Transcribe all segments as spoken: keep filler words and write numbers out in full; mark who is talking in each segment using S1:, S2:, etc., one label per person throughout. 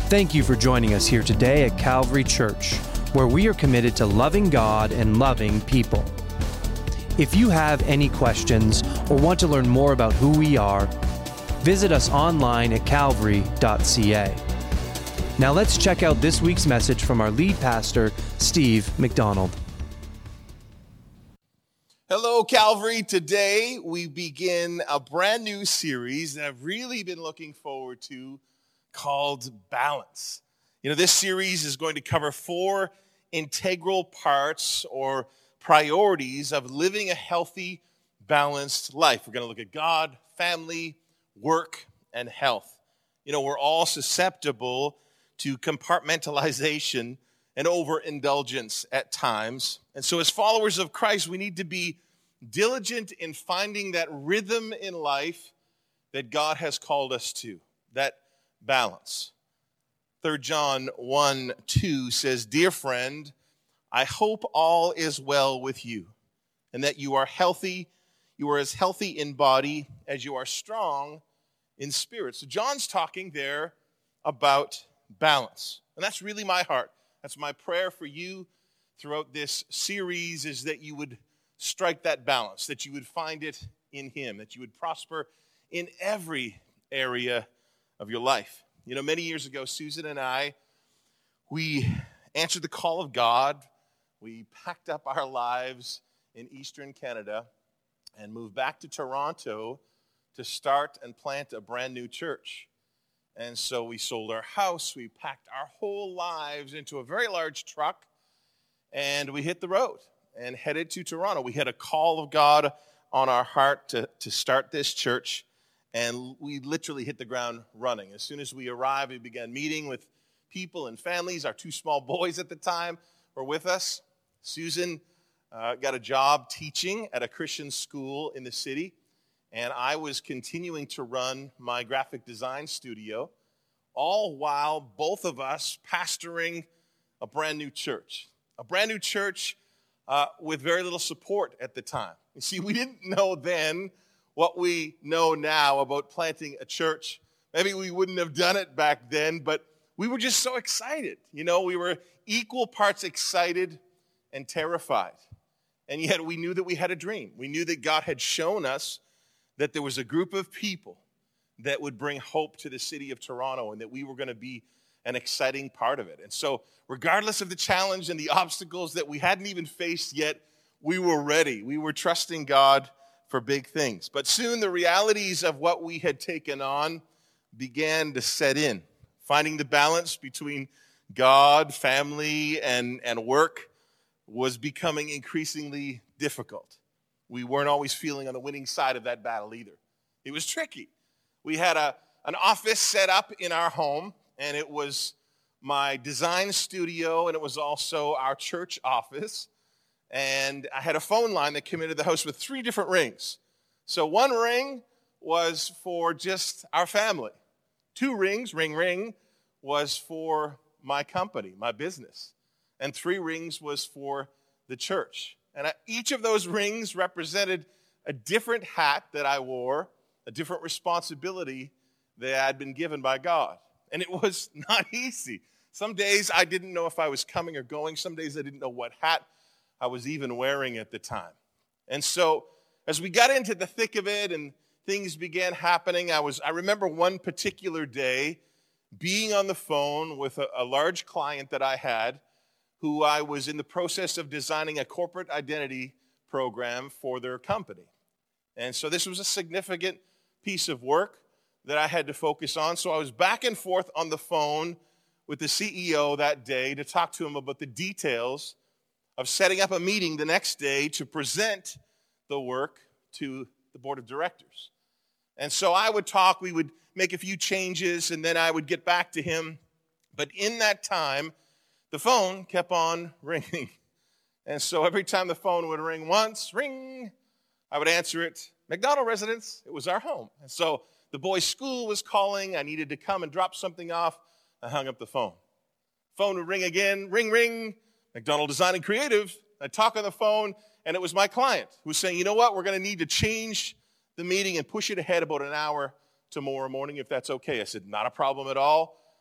S1: Thank you for joining us here today at Calvary Church, where we are committed to loving God and loving people. If you have any questions or want to learn more about who we are, visit us online at calvary dot c a. Now let's check out this week's message from our lead pastor, Steve McDonald.
S2: Hello, Calvary. Today we begin a brand new series that I've really been looking forward to called Balance. You know, this series is going to cover four integral parts or priorities of living a healthy, balanced life. We're going to look at God, family, work, and health. You know, we're all susceptible to compartmentalization and overindulgence at times. And so as followers of Christ, we need to be diligent in finding that rhythm in life that God has called us to, that balance. Third John one two says, "Dear friend, I hope all is well with you, and that you are healthy, you are as healthy in body as you are strong in spirit." So John's talking there about balance. And that's really my heart. That's my prayer for you throughout this series, is that you would strike that balance, that you would find it in him, that you would prosper in every area of your life. You know, many years ago, Susan and I, we answered the call of God. We packed up our lives in Eastern Canada and moved back to Toronto to start and plant a brand new church. And so we sold our house, we packed our whole lives into a very large truck, and we hit the road and headed to Toronto. We had a call of God on our heart to, to start this church, and we literally hit the ground running. As soon as we arrived, we began meeting with people and families. Our two small boys at the time were with us. Susan uh, got a job teaching at a Christian school in the city, and I was continuing to run my graphic design studio, all while both of us pastoring a brand new church. A brand new church uh, with very little support at the time. You see, we didn't know then what we know now about planting a church. Maybe we wouldn't have done it back then, but we were just so excited. You know, we were equal parts excited and terrified. And yet we knew that we had a dream. We knew that God had shown us that there was a group of people that would bring hope to the city of Toronto, and that we were going to be an exciting part of it. And so regardless of the challenge and the obstacles that we hadn't even faced yet, we were ready. We were trusting God for big things. But soon the realities of what we had taken on began to set in. Finding the balance between God, family, and, and work was becoming increasingly difficult. We weren't always feeling on the winning side of that battle either. It was tricky. We had a, an office set up in our home, and it was my design studio, and it was also our church office. And I had a phone line that came into the house with three different rings. So one ring was for just our family. Two rings, ring, ring, was for my company, my business. And three rings was for the church. And each of those rings represented a different hat that I wore, a different responsibility that I had been given by God. And it was not easy. Some days I didn't know if I was coming or going. Some days I didn't know what hat I was even wearing at the time. And so as we got into the thick of it and things began happening, I was I remember one particular day being on the phone with a, a large client that I had, who I was in the process of designing a corporate identity program for their company. And so this was a significant piece of work that I had to focus on. So I was back and forth on the phone with the C E O that day to talk to him about the details of setting up a meeting the next day to present the work to the board of directors. And so I would talk, we would make a few changes, and then I would get back to him. But in that time, the phone kept on ringing. And so every time the phone would ring once, ring, I would answer it, McDonald residence, it was our home. And so the boys' school was calling, I needed to come and drop something off, I hung up the phone. Phone would ring again, ring, ring, McDonald Design and Creative. I'd talk on the phone, and it was my client who was saying, you know what, we're going to need to change the meeting and push it ahead about an hour tomorrow morning if that's okay. I said, not a problem at all.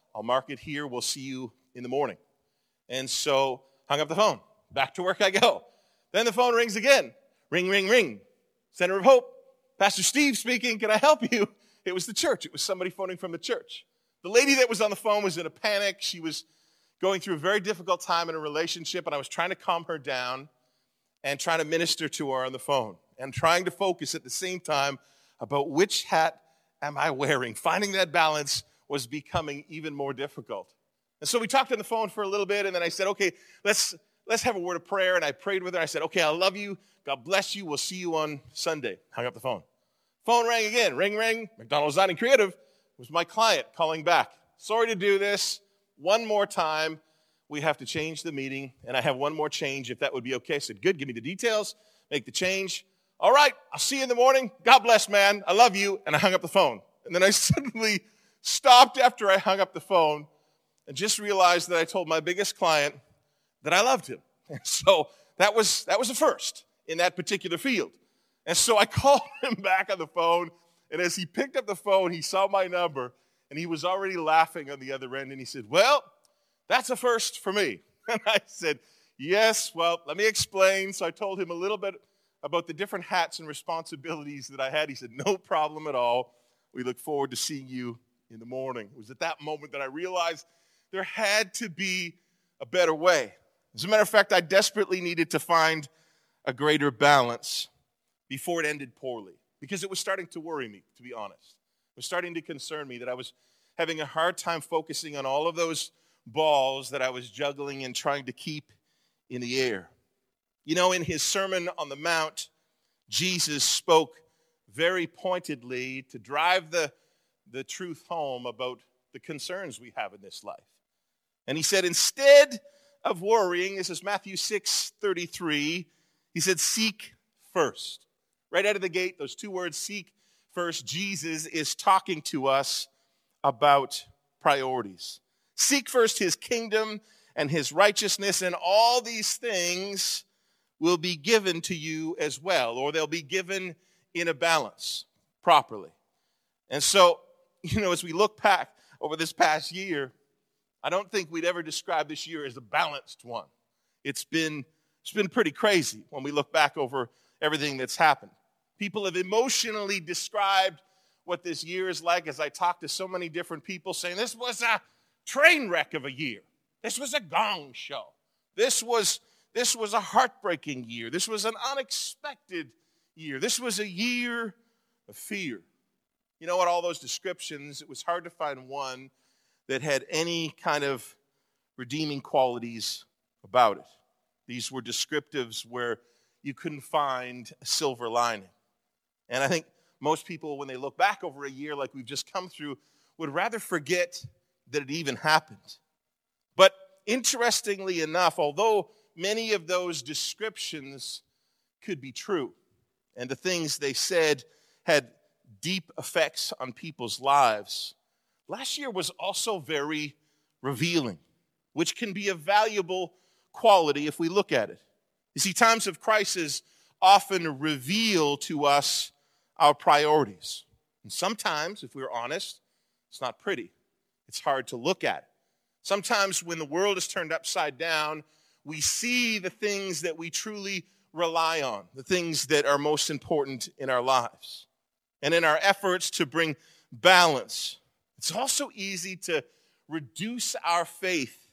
S2: I'll mark it here. We'll see you in the morning. And so hung up the phone. Back to work I go. Then the phone rings again. Ring, ring, ring. Center of Hope. Pastor Steve speaking. Can I help you? It was the church. It was somebody phoning from the church. The lady that was on the phone was in a panic. She was going through a very difficult time in a relationship, and I was trying to calm her down and trying to minister to her on the phone and trying to focus at the same time about which hat am I wearing. Finding that balance was becoming even more difficult. And so we talked on the phone for a little bit, and then I said, okay, let's let's have a word of prayer. And I prayed with her. I said, okay, I love you. God bless you. We'll see you on Sunday. Hung up the phone. Phone rang again. Ring, ring. McDonald's Dining Creative. It was my client calling back. Sorry to do this. One more time. We have to change the meeting, and I have one more change, if that would be okay. I said, good, give me the details. Make the change. All right, I'll see you in the morning. God bless, man. I love you. And I hung up the phone. And then I suddenly stopped after I hung up the phone and just realized that I told my biggest client that I loved him. And so that was that was a first in that particular field. And so I called him back on the phone, and as he picked up the phone, he saw my number, and he was already laughing on the other end, and he said, well, that's a first for me. And I said, yes, well, let me explain. So I told him a little bit about the different hats and responsibilities that I had. He said, no problem at all. We look forward to seeing you in the morning. It was at that moment that I realized there had to be a better way. As a matter of fact, I desperately needed to find a greater balance before it ended poorly, because it was starting to worry me, to be honest. It was starting to concern me that I was having a hard time focusing on all of those balls that I was juggling and trying to keep in the air. You know, in his Sermon on the Mount, Jesus spoke very pointedly to drive the, the truth home about the concerns we have in this life. And he said, instead of worrying, this is Matthew six thirty-three, he said, seek first. Right out of the gate, those two words, seek first, Jesus is talking to us about priorities. Seek first his kingdom and his righteousness, and all these things will be given to you as well, or they'll be given in a balance properly. And so, you know, as we look back over this past year, I don't think we'd ever describe this year as a balanced one. It's been, it's been pretty crazy when we look back over everything that's happened. People have emotionally described what this year is like, as I talk to so many different people saying this was a train wreck of a year. This was a gong show. This was, this was a heartbreaking year. This was an unexpected year. This was a year of fear. You know what, all those descriptions, it was hard to find one that had any kind of redeeming qualities about it. These were descriptives where you couldn't find a silver lining. And I think most people, when they look back over a year like we've just come through, would rather forget that it even happened. But interestingly enough, although many of those descriptions could be true, and the things they said had deep effects on people's lives, last year was also very revealing, which can be a valuable quality if we look at it. You see, times of crisis often reveal to us our priorities. And sometimes, if we're honest, it's not pretty. It's hard to look at. Sometimes when the world is turned upside down, we see the things that we truly rely on, the things that are most important in our lives. And in our efforts to bring balance, it's also easy to reduce our faith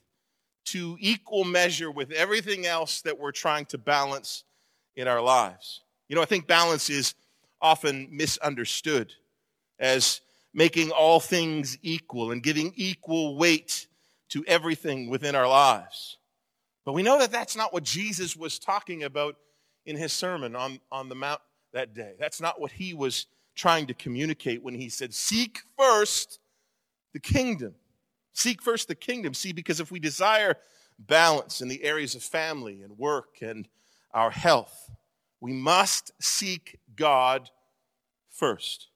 S2: to equal measure with everything else that we're trying to balance in our lives. You know, I think balance is often misunderstood as making all things equal and giving equal weight to everything within our lives. But we know that that's not what Jesus was talking about in his sermon on, on the Mount that day. That's not what he was trying to communicate when he said, seek first the kingdom. Seek first the kingdom. See, because if we desire balance in the areas of family and work and our health, we must seek God first.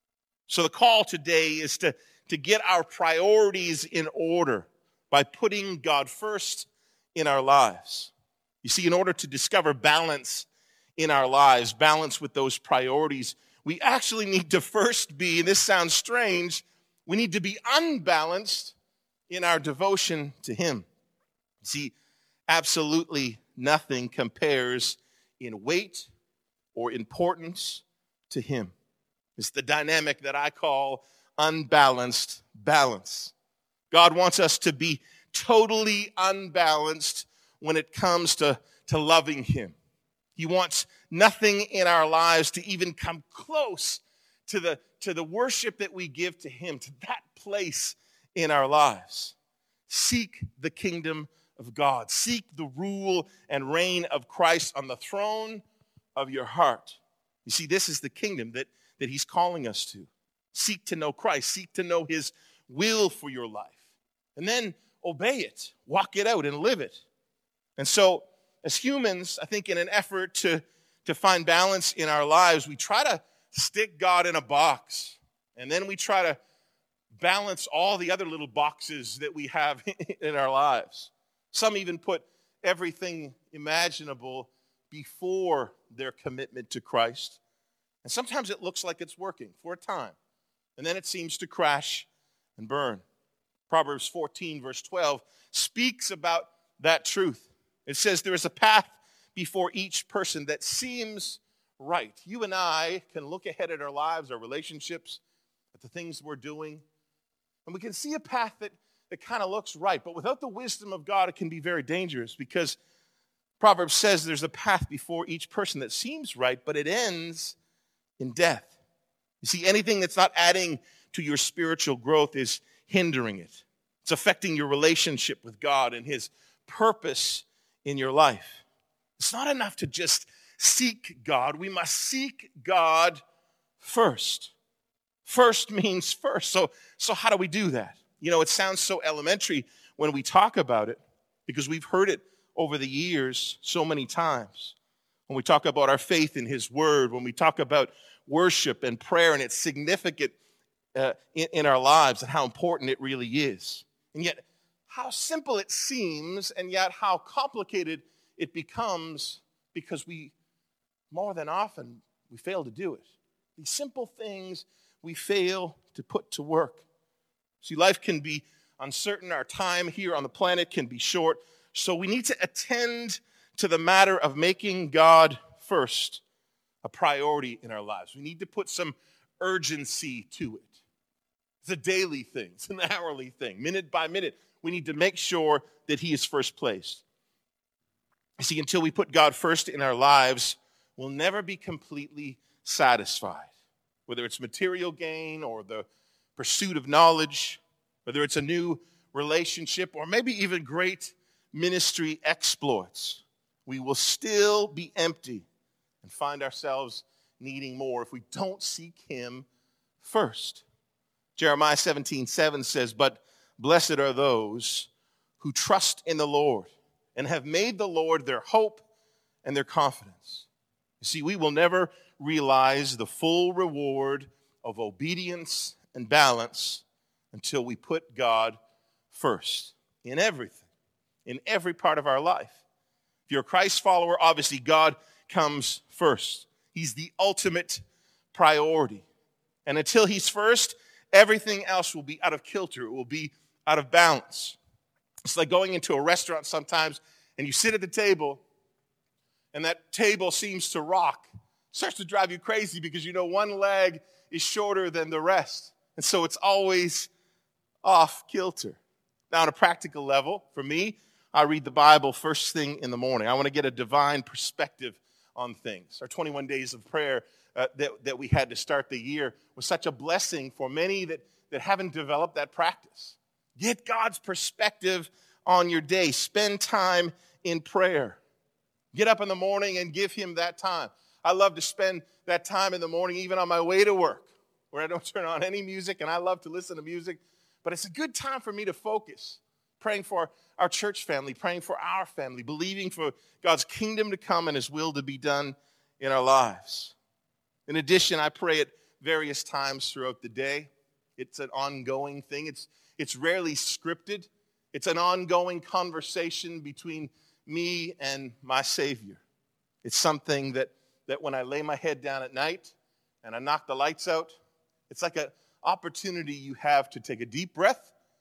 S2: So the call today is to, to get our priorities in order by putting God first in our lives. You see, in order to discover balance in our lives, balance with those priorities, we actually need to first be, and this sounds strange, we need to be unbalanced in our devotion to him. See, absolutely nothing compares in weight or importance to him. It's the dynamic that I call unbalanced balance. God wants us to be totally unbalanced when it comes to, to loving him. He wants nothing in our lives to even come close to the, to the worship that we give to him, to that place in our lives. Seek the kingdom of God. Seek the rule and reign of Christ on the throne of your heart. You see, this is the kingdom that, that he's calling us to. Seek to know Christ. Seek to know his will for your life. And then obey it. Walk it out and live it. And so, as humans, I think in an effort to, to find balance in our lives, we try to stick God in a box. And then we try to balance all the other little boxes that we have in our lives. Some even put everything imaginable before their commitment to Christ. And sometimes it looks like it's working for a time. And then it seems to crash and burn. Proverbs fourteen, verse twelve, speaks about that truth. It says there is a path before each person that seems right. You and I can look ahead at our lives, our relationships, at the things we're doing, and we can see a path that, that kind of looks right. But without the wisdom of God, it can be very dangerous because Proverbs says there's a path before each person that seems right, but it ends in death. You see, anything that's not adding to your spiritual growth is hindering it. It's affecting your relationship with God and his purpose in your life. It's not enough to just seek God. We must seek God first. First means first. So, so how do we do that? You know, it sounds so elementary when we talk about it because we've heard it over the years so many times. When we talk about our faith in his word, when we talk about worship and prayer and its significance uh, in, in our lives and how important it really is. And yet, how simple it seems, and yet how complicated it becomes because we, more than often, we fail to do it. These simple things we fail to put to work. See, life can be uncertain. Our time here on the planet can be short. So we need to attend to the matter of making God first a priority in our lives. We need to put some urgency to it. It's a daily thing. It's an hourly thing. Minute by minute, we need to make sure that he is first placed. You see, until we put God first in our lives, we'll never be completely satisfied. Whether it's material gain or the pursuit of knowledge, whether it's a new relationship or maybe even great ministry exploits, we will still be empty and find ourselves needing more if we don't seek him first. Jeremiah seventeen seven says, "But blessed are those who trust in the Lord and have made the Lord their hope and their confidence." You see, we will never realize the full reward of obedience and balance until we put God first in everything, in every part of our life. If you're a Christ follower, obviously God comes first. He's the ultimate priority. And until he's first, everything else will be out of kilter. It will be out of balance. It's like going into a restaurant sometimes and you sit at the table and that table seems to rock. It starts to drive you crazy because you know one leg is shorter than the rest. And so it's always off kilter. Now, on a practical level, for me, I read the Bible first thing in the morning. I want to get a divine perspective on things. Our twenty-one days of prayer uh, that, that we had to start the year was such a blessing for many that, that haven't developed that practice. Get God's perspective on your day. Spend time in prayer. Get up in the morning and give him that time. I love to spend that time in the morning, even on my way to work, where I don't turn on any music, and I love to listen to music. But it's a good time for me to focus, praying for our church family, praying for our family, believing for God's kingdom to come and his will to be done in our lives. In addition, I pray at various times throughout the day. It's an ongoing thing. It's, it's rarely scripted. It's an ongoing conversation between me and my Savior. It's something that, that when I lay my head down at night and I knock the lights out, it's like an opportunity you have to take a deep breath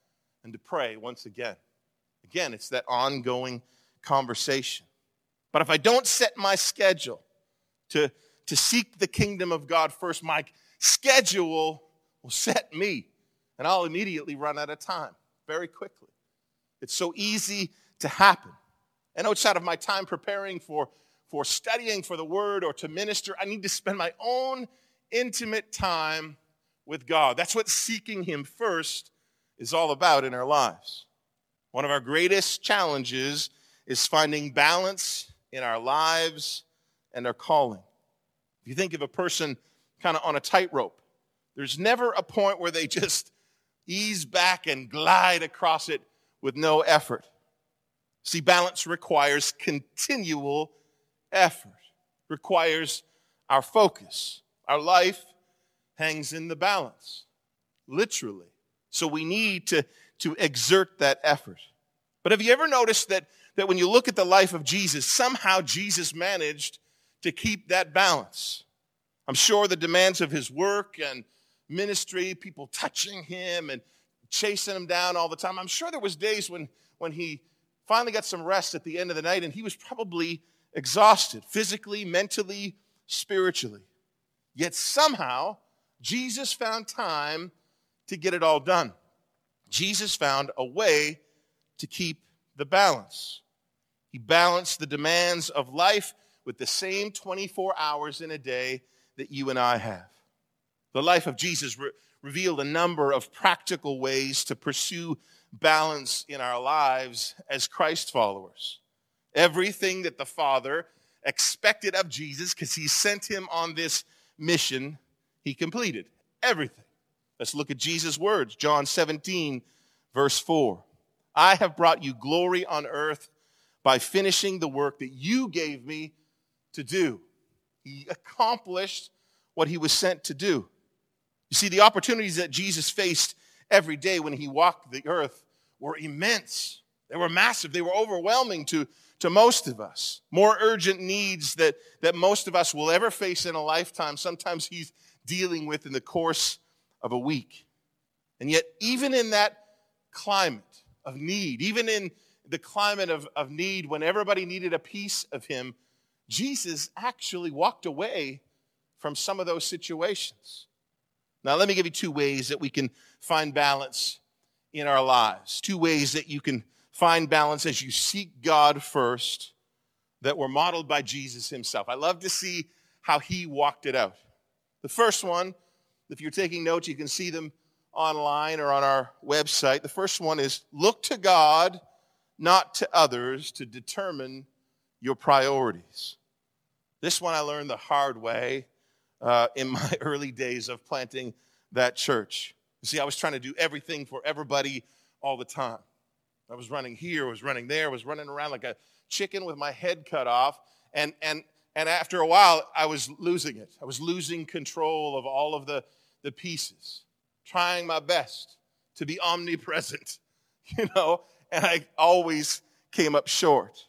S2: and to pray once again. Again, it's that ongoing conversation. But if I don't set my schedule to, to seek the kingdom of God first, my schedule will set me, and I'll immediately run out of time very quickly. It's so easy to happen. And outside of my time preparing for, for studying for the word or to minister, I need to spend my own intimate time with God. That's what seeking him first is all about in our lives. One of our greatest challenges is finding balance in our lives and our calling. If you think of a person kind of on a tightrope, there's never a point where they just ease back and glide across it with no effort. See, balance requires continual effort, requires our focus. Our life hangs in the balance, literally. So we need to, to exert that effort. But have you ever noticed that, that when you look at the life of Jesus, somehow Jesus managed to keep that balance? I'm sure the demands of his work and ministry, people touching him and chasing him down all the time. I'm sure there was days when, when he finally got some rest at the end of the night and he was probably exhausted, physically, mentally, spiritually. Yet somehow, Jesus found time to get it all done. Jesus found a way to keep the balance. He balanced the demands of life with the same twenty-four hours in a day that you and I have. The life of Jesus re- revealed a number of practical ways to pursue balance in our lives as Christ followers. Everything that the Father expected of Jesus, because he sent him on this mission, he completed. Everything. Let's look at Jesus' words. John seventeen, verse four. I have brought you glory on earth by finishing the work that you gave me to do. He accomplished what he was sent to do. You see, the opportunities that Jesus faced every day when he walked the earth were immense. They were massive. They were overwhelming to, to most of us. More urgent needs that, that most of us will ever face in a lifetime, sometimes he's dealing with in the course of a week. And yet, even in that climate of need, even in the climate of, of need when everybody needed a piece of him, Jesus actually walked away from some of those situations. Now, let me give you two ways that we can find balance in our lives. Two ways that you can find balance as you seek God first that were modeled by Jesus himself. I love to see how he walked it out. The first one, if you're taking notes, you can see them online or on our website. The first one is look to God, not to others, to determine your priorities. This one I learned the hard way uh, in my early days of planting that church. You see, I was trying to do everything for everybody all the time. I was running here, I was running there, I was running around like a chicken with my head cut off. And, and, and after a while, I was losing it. I was losing control of all of the, the pieces, trying my best to be omnipresent, you know, and I always came up short.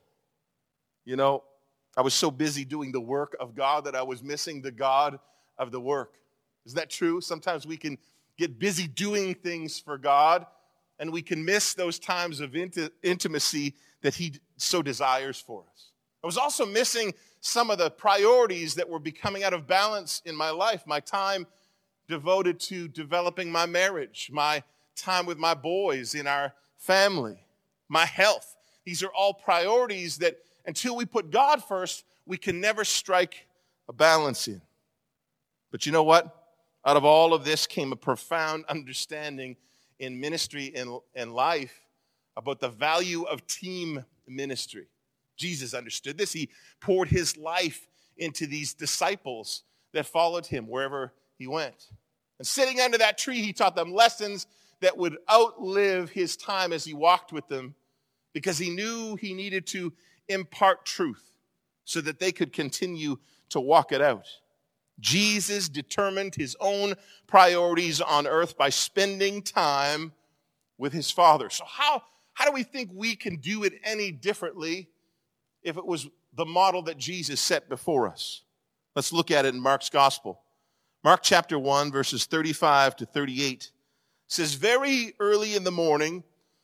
S2: You know, I was so busy doing the work of God that I was missing the God of the work. Is that true? Sometimes we can get busy doing things for God, and we can miss those times of int- intimacy that he so desires for us. I was also missing some of the priorities that were becoming out of balance in my life. My time devoted to developing my marriage, my time with my boys in our family, my health. These are all priorities that until we put God first, we can never strike a balance in. But you know what? Out of all of this came a profound understanding in ministry and, and life about the value of team ministry. Jesus understood this. He poured his life into these disciples that followed him wherever he went. And sitting under that tree, he taught them lessons that would outlive his time as he walked with them, because he knew he needed to impart truth so that they could continue to walk it out. Jesus determined his own priorities on earth by spending time with his Father. So how, how do we think we can do it any differently if it was the model that Jesus set before us? Let's look at it in Mark's Gospel. Mark chapter one, verses thirty-five to thirty-eight says, very early in the morning,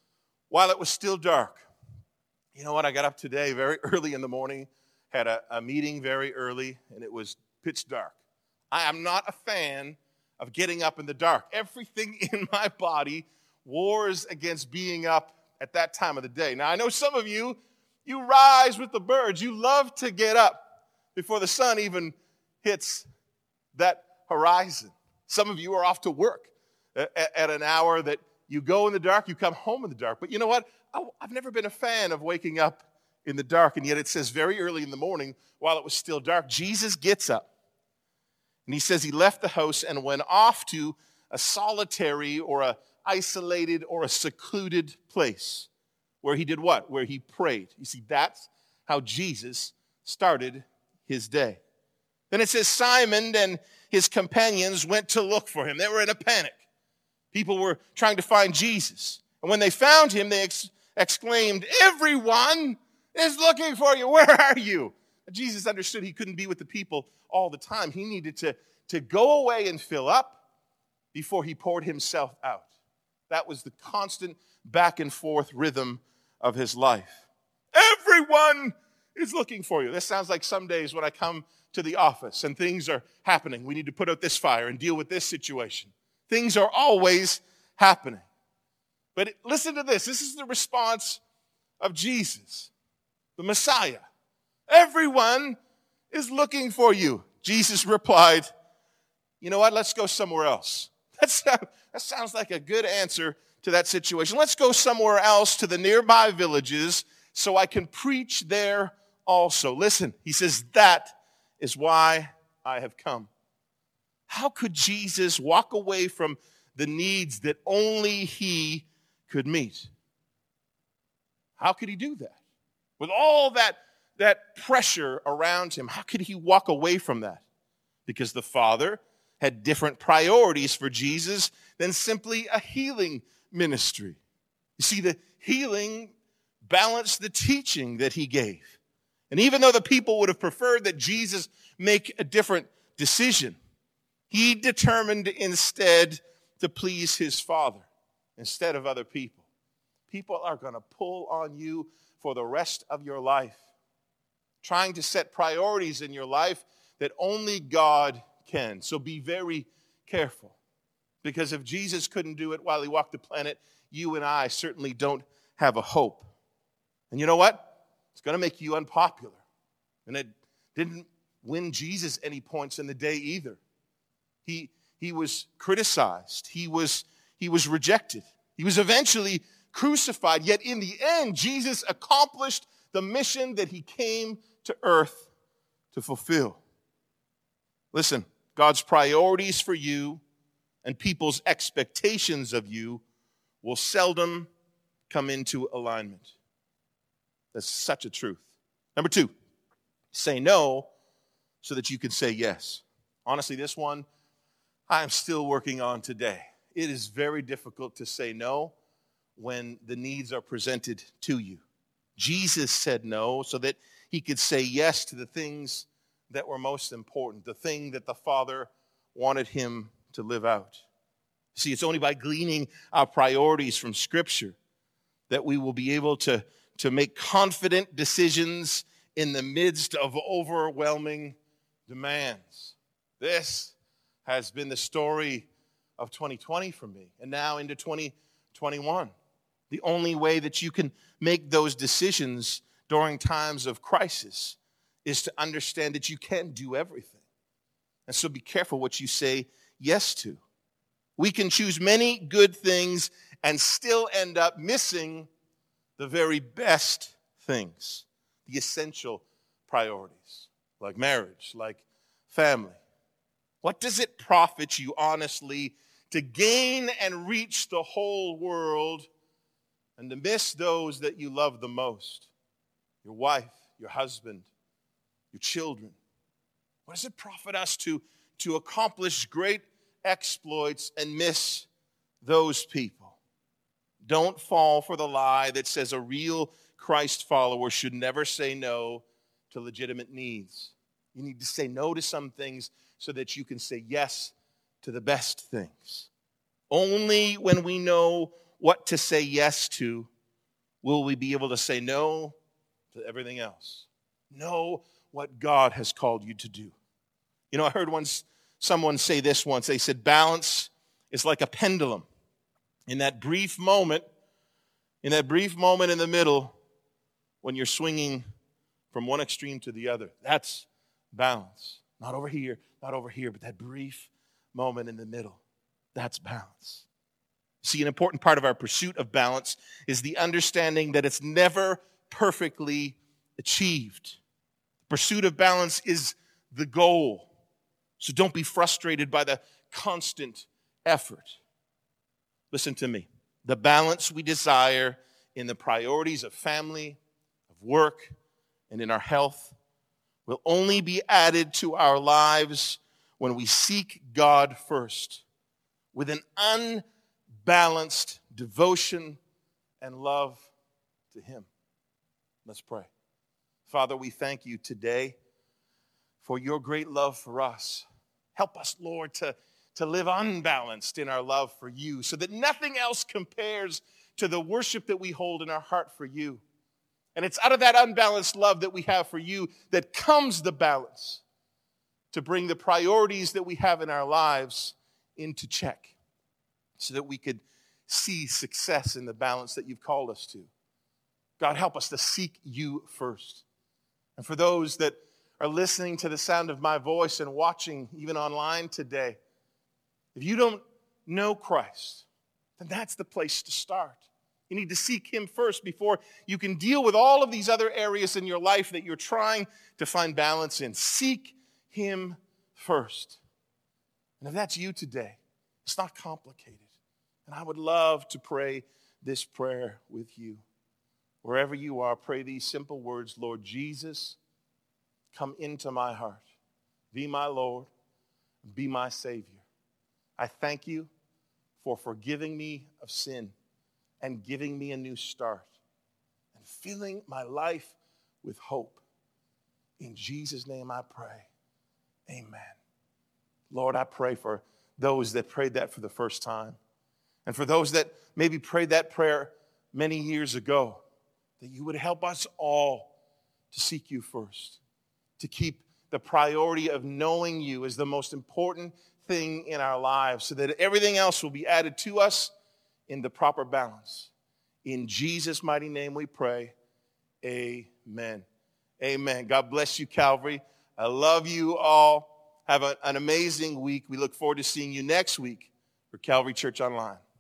S2: while it was still dark. You know what? I got up today very early in the morning, had a, a meeting very early, and it was pitch dark. I am not a fan of getting up in the dark. Everything in my body wars against being up at that time of the day. Now, I know some of you, you rise with the birds. You love to get up before the sun even hits that horizon. Some of you are off to work at, at an hour that you go in the dark, you come home in the dark. But you know what? I, I've never been a fan of waking up in the dark, and yet it says very early in the morning, while it was still dark, Jesus gets up. And he says he left the house and went off to a solitary or a isolated or a secluded place where he did what? Where he prayed. You see, that's how Jesus started his day. Then it says Simon and his companions went to look for him. They were in a panic. People were trying to find Jesus. And when they found him, they ex- exclaimed, "Everyone is looking for you. Where are you?" Jesus understood he couldn't be with the people all the time. He needed to, to go away and fill up before he poured himself out. That was the constant back and forth rhythm of his life. Everyone is looking for you. This sounds like some days when I come to the office and things are happening. We need to put out this fire and deal with this situation. Things are always happening. But listen to this. This is the response of Jesus, the Messiah. Everyone is looking for you. Jesus replied, "You know what? Let's go somewhere else." That's, that sounds like a good answer to that situation. Let's go somewhere else to the nearby villages so I can preach there also. Listen, he says, that is why I have come. How could Jesus walk away from the needs that only he could meet? How could he do that? With all that, that pressure around him, how could he walk away from that? Because the Father had different priorities for Jesus than simply a healing ministry. You see, the healing balanced the teaching that he gave. And even though the people would have preferred that Jesus make a different decision, he determined instead to please his Father instead of other people. People are going to pull on you for the rest of your life, trying to set priorities in your life that only God can. So be very careful. Because if Jesus couldn't do it while he walked the planet, you and I certainly don't have a hope. And you know what? It's going to make you unpopular. And it didn't win Jesus any points in the day either. He, he was criticized. He was, he was rejected. He was eventually crucified. Yet in the end, Jesus accomplished the mission that he came to earth to fulfill. Listen, God's priorities for you and people's expectations of you will seldom come into alignment. That's such a truth. Number two, say no so that you can say yes. Honestly, this one I'm still working on today. It is very difficult to say no when the needs are presented to you. Jesus said no so that he could say yes to the things that were most important, the thing that the Father wanted him to live out. See, it's only by gleaning our priorities from Scripture that we will be able to, to make confident decisions in the midst of overwhelming demands. This has been the story of twenty twenty for me, and now into twenty twenty-one. The only way that you can make those decisions during times of crisis is to understand that you can't do everything. And so be careful what you say yes to. We can choose many good things and still end up missing the very best things, the essential priorities, like marriage, like family. What does it profit you, honestly, to gain and reach the whole world and to miss those that you love the most? Your wife, your husband, your children. What does it profit us to, to accomplish great exploits and miss those people? Don't fall for the lie that says a real Christ follower should never say no to legitimate needs. You need to say no to some things so that you can say yes to the best things. Only when we know what to say yes to will we be able to say no to everything else? Know what God has called you to do. You know, I heard once someone say this once. They said, balance is like a pendulum. In that brief moment, in that brief moment in the middle, when you're swinging from one extreme to the other, that's balance. Not over here, not over here, but that brief moment in the middle, that's balance. See, an important part of our pursuit of balance is the understanding that it's never perfectly achieved. The pursuit of balance is the goal. So don't be frustrated by the constant effort. Listen to me. The balance we desire in the priorities of family, of work, and in our health will only be added to our lives when we seek God first with an unbalanced devotion and love to Him. Let's pray. Father, we thank you today for your great love for us. Help us, Lord, to, to live unbalanced in our love for you so that nothing else compares to the worship that we hold in our heart for you. And it's out of that unbalanced love that we have for you that comes the balance to bring the priorities that we have in our lives into check so that we could see success in the balance that you've called us to. God, help us to seek you first. And for those that are listening to the sound of my voice and watching even online today, if you don't know Christ, then that's the place to start. You need to seek Him first before you can deal with all of these other areas in your life that you're trying to find balance in. Seek Him first. And if that's you today, it's not complicated. And I would love to pray this prayer with you. Wherever you are, pray these simple words. Lord Jesus, come into my heart. Be my Lord. Be my Savior. I thank you for forgiving me of sin and giving me a new start and filling my life with hope. In Jesus' name I pray. Amen. Lord, I pray for those that prayed that for the first time. And for those that maybe prayed that prayer many years ago, that you would help us all to seek you first, to keep the priority of knowing you as the most important thing in our lives so that everything else will be added to us in the proper balance. In Jesus' mighty name we pray. Amen. Amen. God bless you, Calvary. I love you all. Have a, an amazing week. We look forward to seeing you next week for Calvary Church Online.